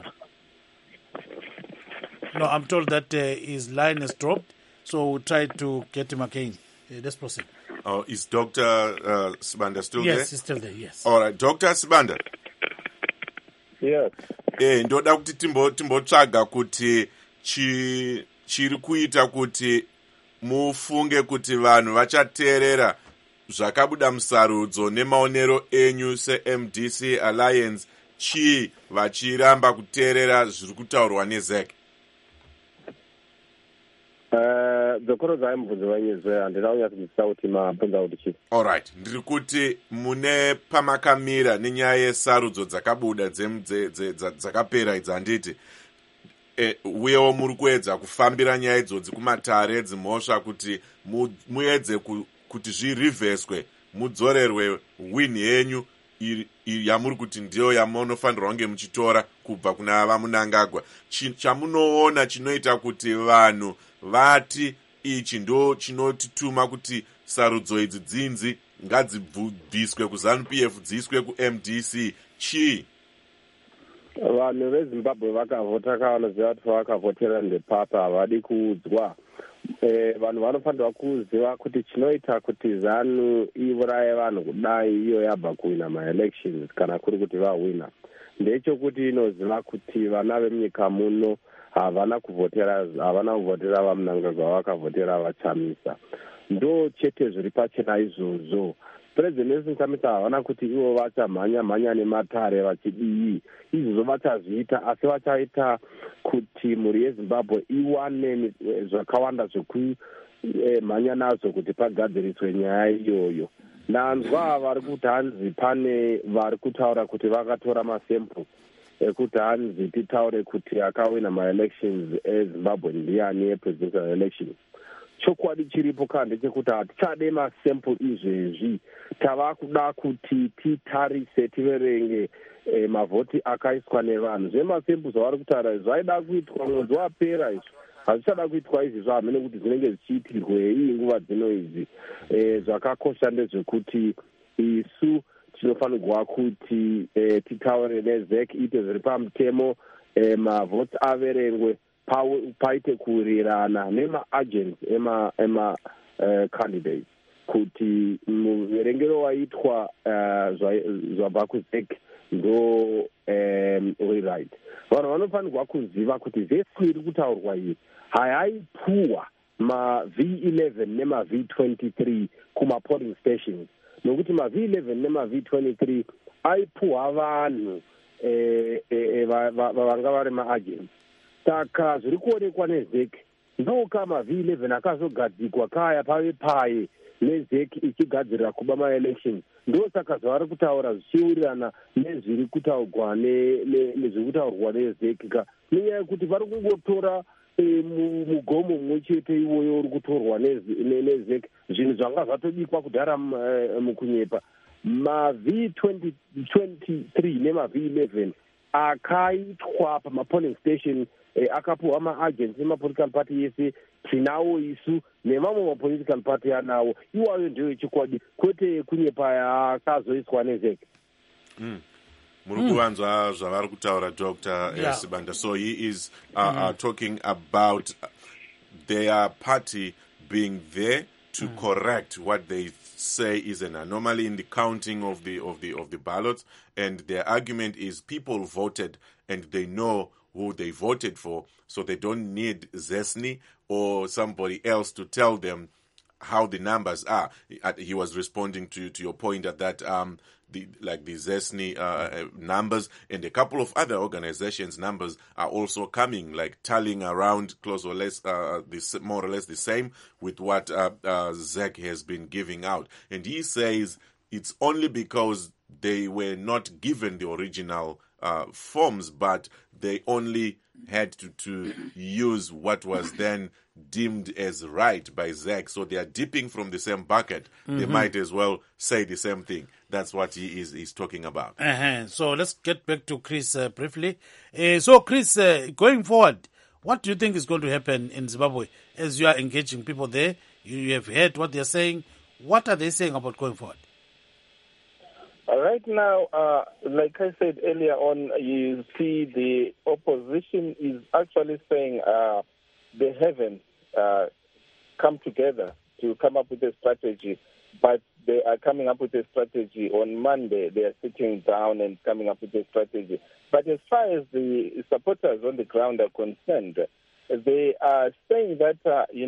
No, I'm told that his line is dropped, so we'll try to get him again. Let's proceed. Oh, is Dr. Sibanda still there? Yes, he's still there, yes. All right, Dr. Sibanda. Yes. Ndoda kuti timbotsvaga kuti chiri kuita kuti mufunge kuti vanhu vachateerera zvakabuda musarudzo nemaonero enyu se-MDC Alliance chii vachiramba kuteerera zviri kutaurwa neZEC? dzokoro dzaimubvunza vanyezve handina kunyatsogutsa kuti mabvunza kuti chii. Alright, ndiri kuti mune pamakamira nenyaya yesarudzo dzakabuda dzakapera idzi handiti uyewo muri kuedza kufambira nyaya idzodzi kumatare dzimhosva kuti muedze kuti zvirivheswe mudzorerwe win yenyu yamuri kuti ndiyo yamunofanirwa kunge muchitora kubva kuna vaMnangagwa. Chamunoona chinoita kuti vanhu vati ichi ndo chinotituma kuti sarudzo idzi dzinzi ngadzibviswe kuZANU-PF dziiswe kuMDC chii? Vanhu veZimbabwe vakavhota kavanoziva kuti vakavhotera ndepapa havadi kuudzwa. Vanhu vanofanirwa kuziva kuti chinoita kuti ZANU iuraye vanhu kudai iyo yabva kuwina ma-elections kana kuri kuti vahwina ndechokuti inoziva kuti vana vemunyika muno havana kuvhotera vaMnangagwa, vakavhotera vaChamisa. Ndo chete zviri pachena izvozvo. President Nelson Chamisa havana kuti ivo vachamhanya nematare vachidii. Izvozvo vachazviita, asi vachaita kuti mhuri yeZimbabwe iwane zvakawanda zvekumhanya nazvo kuti pagadziriswe nyaya iyoyo. Nanzwa vari kuti hanzi pane vari kutaura kuti vakatora masemple ekuti hanzi titaure kuti akawina ma-elections eZimbabwe ndiani e-presidential elections. chokwadi chiripo kandi chekuti hatichade masample izvezvi. Tava kuda kuti titarise tiverenge mavhoti akaiswa nevanhu. Zvemasamples zvavari kutaura zvaida kuitwa mwedzi wapera izvo. Hazvichada kuitwa izvi zvahamene nekuti zvinenge zvichiitirwei nguva dzino idzi. Zvakakosha ndezvekuti isu tinofanirwa kuti titaure neZEC ite zviri pamutemo, mavhoti averengwe, paite kuwirirana nemaagents ema-candidates kuti muverengero waitwa zvabva kuZEC ndo right. Vanhu vanofanirwa kuziva kuti vhesi iri kutaurwa iyi hayaipuwa ma-V11 nema-V23 kuma-polling stations, nokuti ma-V11 nema-V23 aipuwa vanhu vanga vari ma-agents. Saka zviri kuonekwa neZEC ndoka ma-V11 akazogadzikwa kaya pave paye neZEC ichigadzirira kuba ma-elections. Ndo saka zvavari kutaura zvichiwirirana nezviri kutaurwa nezviri kutaurwa neZEC ka, nenyaya yekuti vari kungotora mugomo mumwe chete iwoyo uri kutorwa neZEC, zvinhu zvanga zvatobikwa kudhara mukunyepa. Ma-V23 nema-V11 akaitwa pama-polling station akapuwa ma-agents ema-political party yese tinawo isu nemamwe ma-political party anawo, iwayo ndiyo yechikwadi, kwete kunyepa yakazoiswa neZEC. Muri kuvanzwa zvavari kutaura Dr. Sibanda. So he is talking about their party being there to correct what they say is an anomaly in the counting of the ballots, and their argument is people voted and they know who they voted for, so they don't need ZESNI or somebody else to tell them how the numbers are. He was responding to your point at that the ZESNI numbers and a couple of other organizations' numbers are also coming, like tallying around close or less, more or less the same with what ZEC has been giving out. And he says it's only because they were not given the original forms, but they only had to use what was then deemed as right by ZEC. So they are dipping from the same bucket. They might as well say the same thing. That's what he's talking about. So let's get back to Chris briefly. So Chris, going forward, what do you think is going to happen in Zimbabwe as you are engaging people there? You have heard what they're saying. What are they saying about going forward? Right now, like I said earlier on, you see the opposition is actually saying they haven't come together to come up with a strategy, but they are coming up with a strategy on Monday. They are sitting down and coming up with a strategy. But as far as the supporters on the ground are concerned, they are saying that,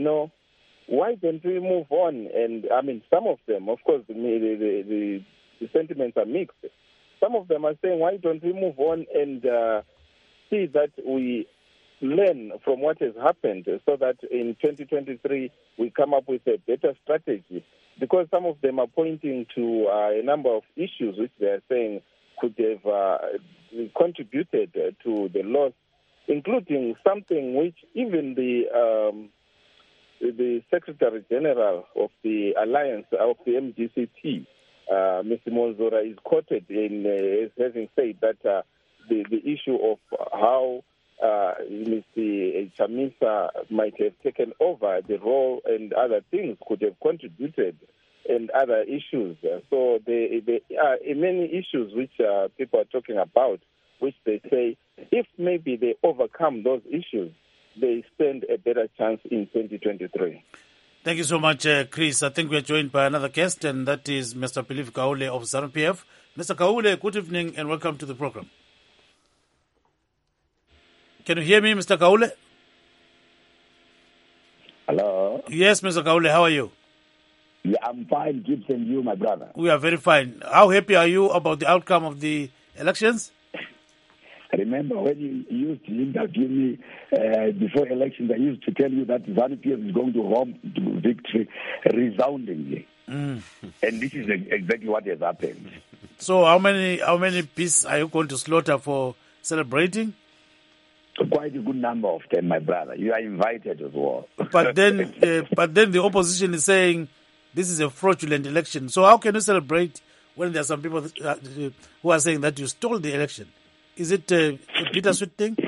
why don't we move on? And, I mean, some of them, of course, the sentiments are mixed. Some of them are saying, why don't we move on and see that we learn from what has happened so that in 2023 we come up with a better strategy? Because some of them are pointing to a number of issues which they are saying could have contributed to the loss, including something which even the Secretary General of the Alliance of the MGCT, Mr. Monzora, is quoted as having said that the issue of how Mr. Chamisa might have taken over the role and other things could have contributed, and other issues. So there are many issues which people are talking about, which they say if maybe they overcome those issues, they stand a better chance in 2023. Thank you so much, Chris. I think we are joined by another guest, and that is Mr. Philip Kaule of ZANU-PF. Mr. Kaule, good evening and welcome to the program. Can you hear me, Mr. Kaule? Hello? Yes, Mr. Kaule, how are you? Yeah, I'm fine, Gibbs, and you, my brother. We are very fine. How happy are you about the outcome of the elections? I remember when you used to interview me before elections, I used to tell you that ZANU-PF is going to home to victory resoundingly. And this is exactly what has happened. So how many beasts are you going to slaughter for celebrating? Quite a good number of them, my brother. You are invited as well. But then the opposition is saying this is a fraudulent election. So how can you celebrate when there are some people who are saying that you stole the election? Is it a bittersweet thing?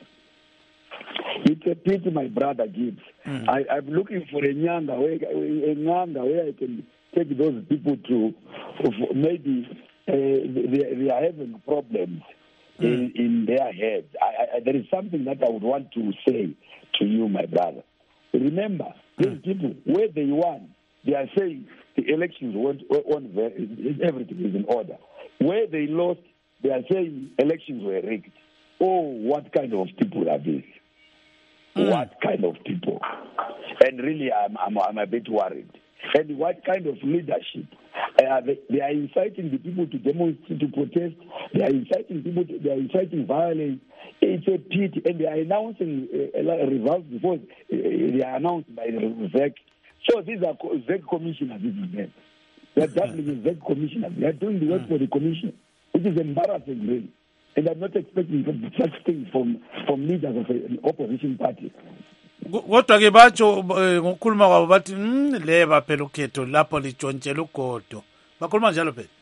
It's a pity, my brother Gibbs. I'm looking for a nyanga where I can take those people to maybe they are having problems in their heads. There is something that I would want to say to you, my brother. Remember, these people, where they won, they are saying the elections weren't everything is in order. Where they lost, they are saying elections were rigged. Oh, what kind of people are these? What kind of people? And really, I'm a bit worried. And what kind of leadership? They are inciting the people to demonstrate, to protest. They are inciting violence. It's a pity. And they are announcing results before they are announced by the ZEC. So these are ZEC commissioners. They are definitely ZEC commissioners. They are doing the work for the commission, which is embarrassing, really. And I'm not expecting such things from leaders of an opposition party. Kodwa ke batsho ngokukhuluma kwabo bathi leba phela ukhetho lapho lijontshela ugodo. Bakhuluma njalo phela.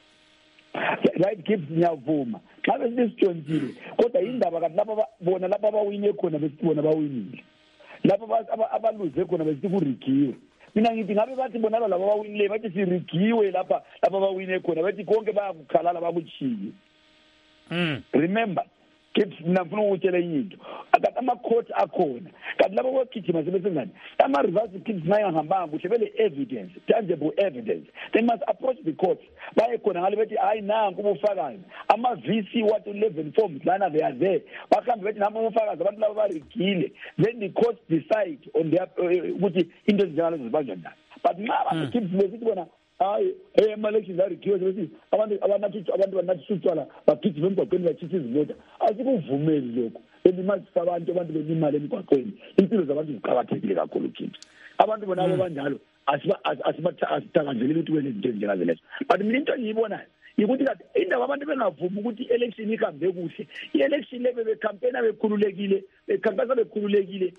Right, Gibbs ngiyavuma. Xa besisitshontshile kodwa indaba kanti lapha abawine khona besibona bawinile. Lapha abaluze khona besithi kurigiwe. Mina ngithi ngabe bathi bona laba abawinile bathi sirigiwe lapha abawine khona bathi konke bayakukhalala bakuchiye. Remember, Gibbs nafuna ukutshela into. Akathi ama-court akhona. Kanti labo kwagijima sebesengani. Ama-reverse Gibbs nayo angahambanga kuhle bele evidence, tangible evidence. They must approach the court. Baye khona ngale bethi hayi nanku ubufakazi. Ama-VC what 11 forms lana they are there. Bakhambe bethi nami ubufakazi abantu labo barigile. Then the court decide on their ukuthi into ezinjalo zibanjwa njani. But nxa Gibbs besithi bona hayi ama-elections arigiwe sebesithi abantu banathutshwala bagijima emgwaqweni bachitha izivota. Asikuvumeli lokho. Elimazisa abantu belimali emgwaqweni. Impilo zabantu ziqakathekile kakhulu Gibbs. Abantu bonabo banjalo asithakanzeleli ukuthi kwenye izinto ezinjengazo. But mina into engiyibonayo yikuthi kade indaba abantu bengavumi ukuthi i-election ihambe kuhle. I-election le bebecampaigna bekhululekile, bekhankasa bekhululekile.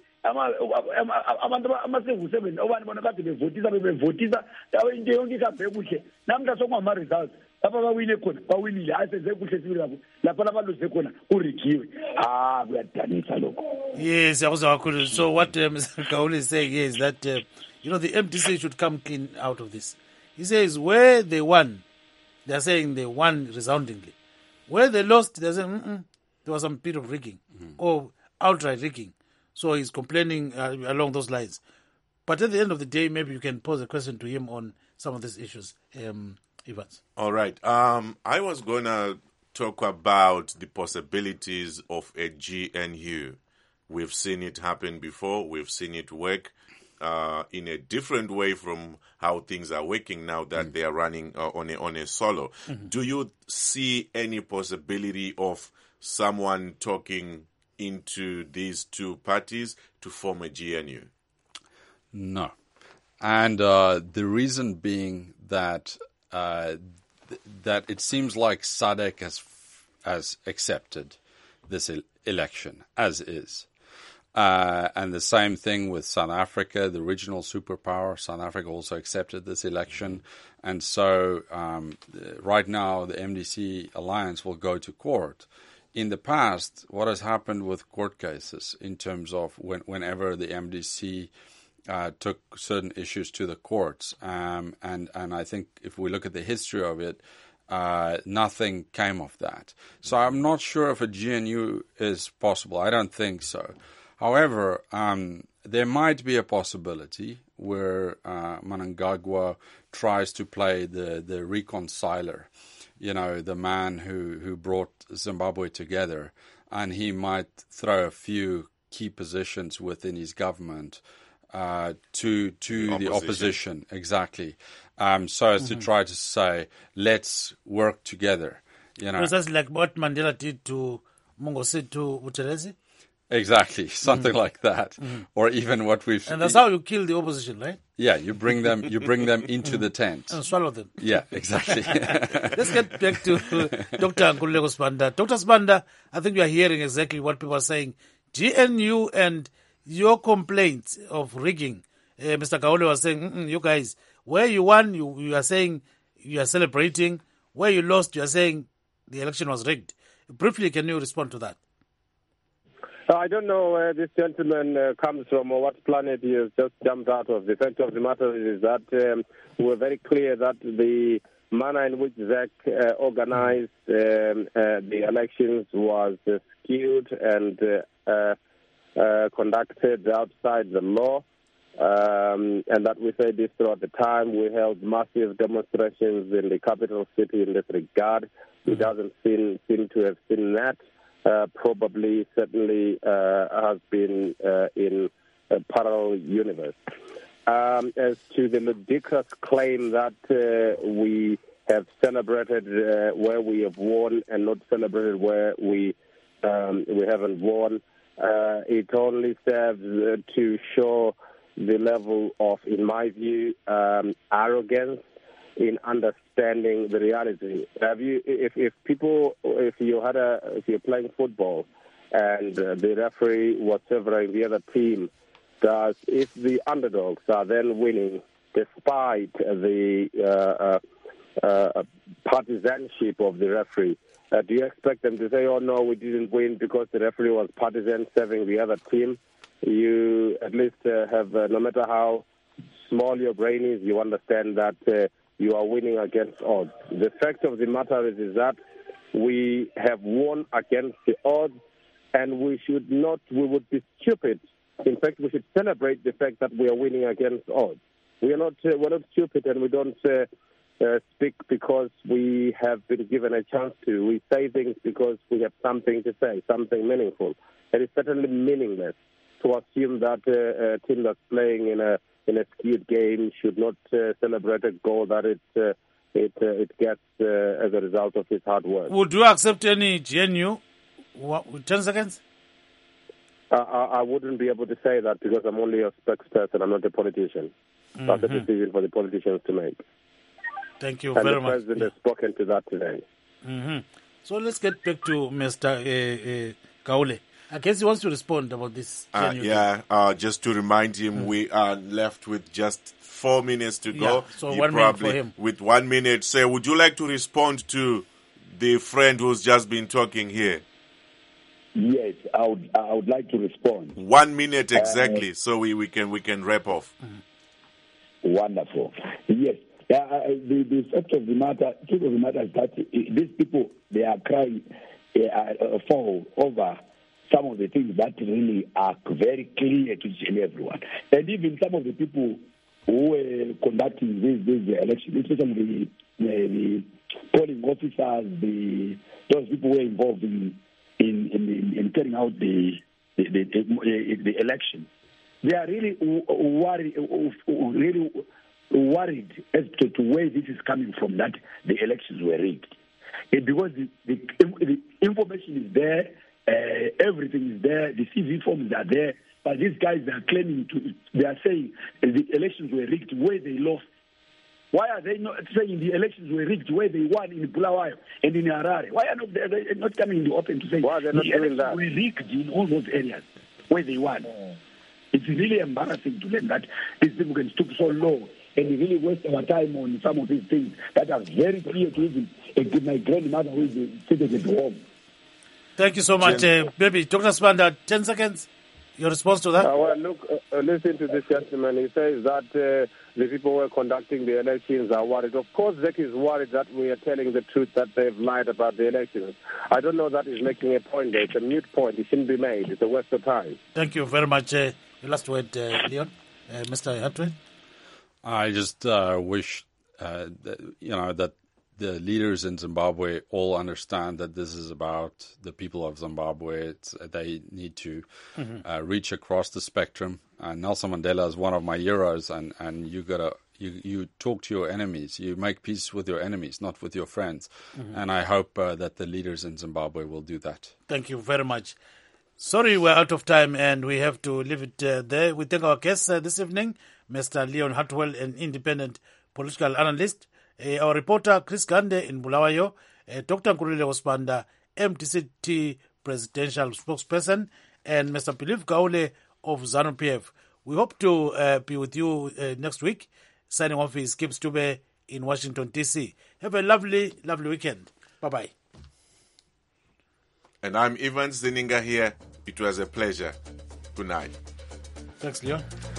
Abantu ama-civil servants obani bona kade bevotisa into yonke ihambe kuhle. Namhla sokungama-results lapha bawine khona bawinile asenze kuhle sibili kakhulu lapha labaluze khona kurigiwe. Kuyadanisa lokho. Yes, so what Mr. Kauli is saying here is that the MDC should come clean out of this. He says where they won, they are saying they won resoundingly. Where they lost, they are saying there was some bit of rigging or outright rigging. So he's complaining along those lines. But at the end of the day, maybe you can pose a question to him on some of these issues, Evans. All right. I was going to talk about the possibilities of a GNU. We've seen it happen before. We've seen it work in a different way from how things are working now that they are running on a solo. Do you see any possibility of someone talking into these two parties to form a GNU? No. And the reason being that that it seems like SADC has accepted this election as is. And the same thing with South Africa, the regional superpower. South Africa also accepted this election. And so right now the MDC alliance will go to court. In the past, what has happened with court cases in terms of whenever the MDC took certain issues to the courts, and I think if we look at the history of it, nothing came of that. So I'm not sure if a GNU is possible. I don't think so. However, there might be a possibility where Mnangagwa tries to play the reconciler, the man who brought Zimbabwe together, and he might throw a few key positions within his government to the opposition. Exactly. So as to try to say, let's work together. Precisely like what Mandela did to Mngosuthu Buthelezi? Exactly, something like that, or even what we've. And that's how you kill the opposition, right? Yeah, you bring them into the tent and swallow them. Yeah, exactly. Let's get back to Dr. Nkululeko Sibanda. Dr. Sibanda, I think you are hearing exactly what people are saying. GNU and your complaints of rigging. Mr. Kaule was saying, you guys, where you won, you are saying you are celebrating. Where you lost, you are saying the election was rigged. Briefly, can you respond to that? I don't know where this gentleman comes from or what planet he has just jumped out of. The fact of the matter is that we're very clear that the manner in which ZEC organized the elections was skewed and conducted outside the law, and that we said this throughout the time. We held massive demonstrations in the capital city in this regard. He doesn't seem to have seen that. Probably, certainly has been in a parallel universe. As to the ludicrous claim that we have celebrated where we have won and not celebrated where we haven't won, it only serves to show the level of, in my view, arrogance in understanding the reality. If you're playing football and the referee was favoring the other team, if the underdogs are then winning despite the partisanship of the referee, do you expect them to say, "Oh no, we didn't win because the referee was partisan serving the other team"? You at least have, no matter how small your brain is, you understand that you are winning against odds. The fact of the matter is that we have won against the odds, and we would be stupid. In fact, we should celebrate the fact that we are winning against odds. We're not stupid, and we don't speak because we have been given a chance to. We say things because we have something to say, something meaningful. It is certainly meaningless to assume that a team that's playing in a skewed game should not celebrate a goal that it gets as a result of his hard work. Would you accept any GNU? 10 seconds? I wouldn't be able to say that because I'm only a spokesperson. I'm not a politician. That's a decision for the politicians to make. Thank you very much. And the president has spoken to that today. So let's get back to Mr. Kaule. I guess he wants to respond about this. Just to remind him, we are left with just 4 minutes to go. So 1 minute for him. With 1 minute, say, would you like to respond to the friend who's just been talking here? Yes, I would like to respond. 1 minute exactly, so we can wrap off. Wonderful. Yes. The fact of the matter is that these people, they are crying for over some of the things that really are very clear to everyone. And even some of the people who were conducting this election, especially the polling officers, those people who were involved in carrying out the election, they are really worried as to where this is coming from, that the elections were rigged. Because the information is there, everything is there, the CV forms are there, but these guys are they are saying the elections were rigged where they lost. Why are they not saying the elections were rigged where they won in Bulawayo and in Harare? Why are they not coming in the open to say the elections were rigged in all those areas where they won? It's really embarrassing to them that these people can stoop so low and really waste our time on some of these things that are very clear to even my grandmother who is seated at home. Thank you so much, baby. Dr. Sibanda, 10 seconds. Your response to that? Well, look, listen to this gentleman. He says that the people who are conducting the elections are worried. Of course, ZEC is worried that we are telling the truth, that they've lied about the elections. I don't know that he's making a point there. It's a mute point. It shouldn't be made. It's a waste of time. Thank you very much. Your last word, Leon. Mr. Hartwell. I just wish that the leaders in Zimbabwe all understand that this is about the people of Zimbabwe. They need to reach across the spectrum. Nelson Mandela is one of my heroes, and you talk to your enemies. You make peace with your enemies, not with your friends. And I hope that the leaders in Zimbabwe will do that. Thank you very much. Sorry, we're out of time and we have to leave it there. We thank our guests this evening, Mr. Leon Hartwell, an independent political analyst, our reporter Chris Gande in Bulawayo, Dr. Nkululeko Ospanda, MDCT presidential spokesperson, and Mr. Philip Gaule of ZANU-PF. We hope to be with you next week. Signing off is Kip Stube in Washington, D.C. Have a lovely, lovely weekend. Bye-bye. And I'm Ivan Zininga here. It was a pleasure. Good night. Thanks, Leon.